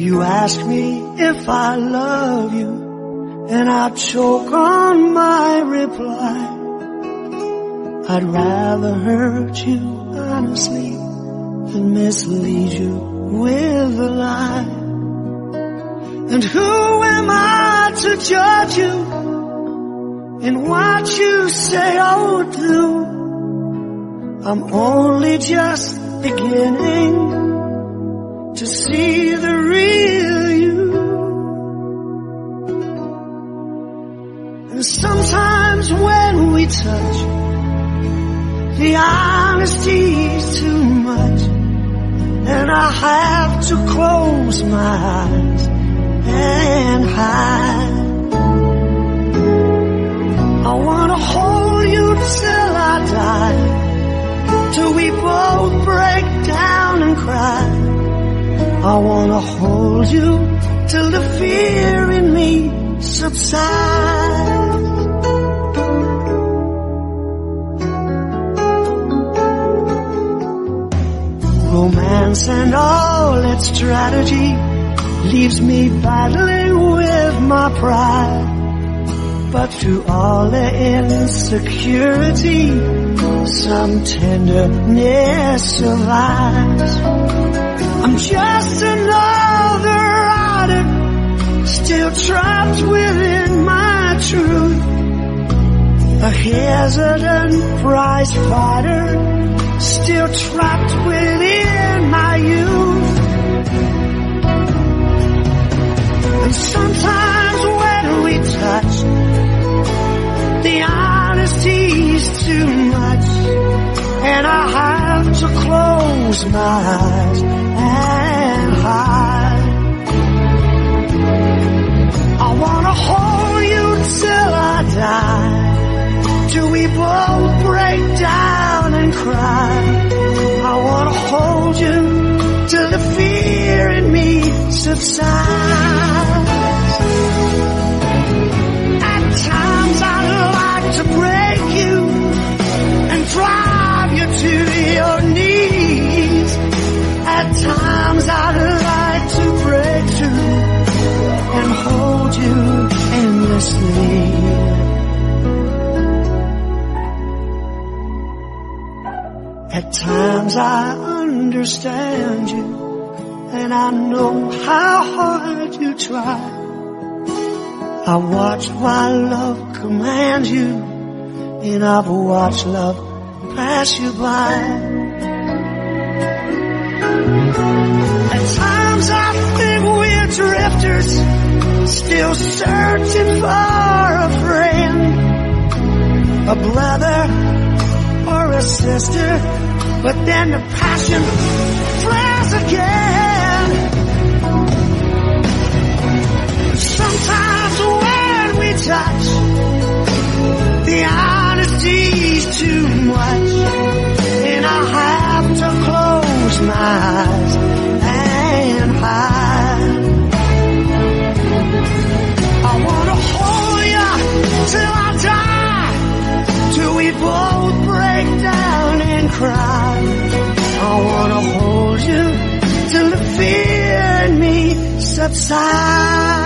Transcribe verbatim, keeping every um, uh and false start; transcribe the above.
You ask me if I love you, and I choke on my reply. I'd rather hurt you honestly than mislead you with a lie. And who am I to judge you in what you say or do? I'm only just beginning to see the real you. And sometimes when we touch, the honesty's too much, and I have to close my eyes and hide. I wanna hold you till I die, till we both break down and cry. I wanna hold you till the fear in me subsides. Romance and all its strategy leaves me battling with my pride. But through all the insecurity, some tenderness survives. I'm just another rider, still trapped within my truth. A hesitant prize fighter, still trapped within my youth. And sometimes when we touch, the honesty's too much, and I have to close my eyes and hide. I wanna hold you till I die, till we both break down and cry. I wanna hold you till the fear in me subsides. At times I'd like to break you and drive you to your knees. At times I'd like to break through and hold you endlessly. At times I understand you, and I know how hard you try. I watch while love commands you, and I've watched love pass you by. At times I think we're drifters, still searching for a friend, a brother or a sister, but then the passion flares again. Sometimes when we touch, the honesty's too much, and I have to close my eyes and hide. I wanna hold you till I die, till we both break down and cry. I wanna hold you till the fear in me subsides.